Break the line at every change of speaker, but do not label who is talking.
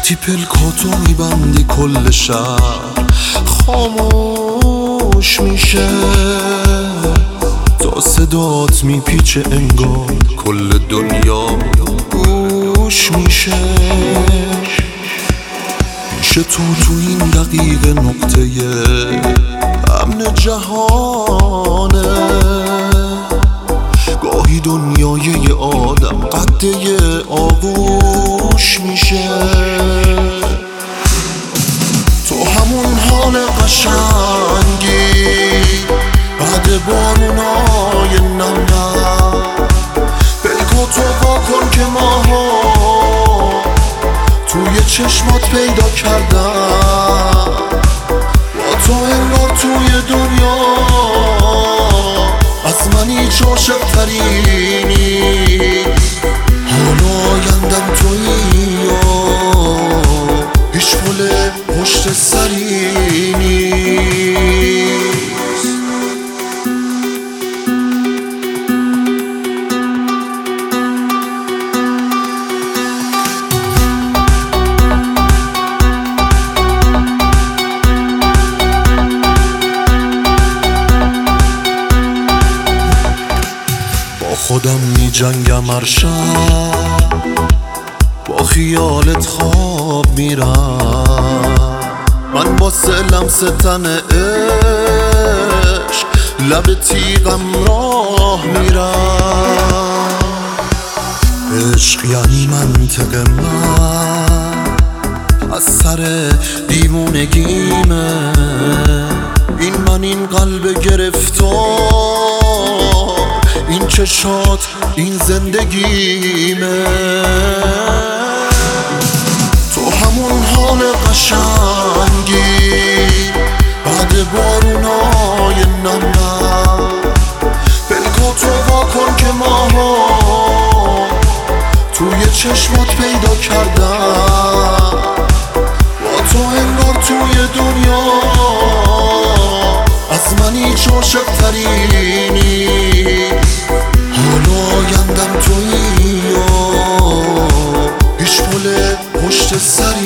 وقتی پلکاتو میبندی کل شهر خاموش میشه، تا صدات میپیچه انگار کل دنیا گوش میشه. پیش تو این دقیقه نقطه امن جهانه. گاهی دنیای یه آدم قده آغوش میشه. تو همون حال قشنگی بعد بارونای نم نم. پلکاتو واکن که ماها توی چشمات پیدا کردم. با تو انگار توی دنیا از من هیچ عاشق ترینی. حالا آیندم تویی یا هیچ پل پشت سری نیست. خودم می جنگم هر شب، با خیالت خواب میرم. من با لمس تن عشق لب تیغم راه میرم. عشق یعنی منطق من از سر دیوونگیمه. این قلب گرفتار، این چشات، این زندگیمه. تو همون حال قشنگی بعد بارونای نم نم. پلکاتو واکن که ماها توی چشمات پیدا کردم. با تو انگار توی دنیا از من هیچ عاشق ترینی. حالا آیندم تویی یا هیچ پل پشت سری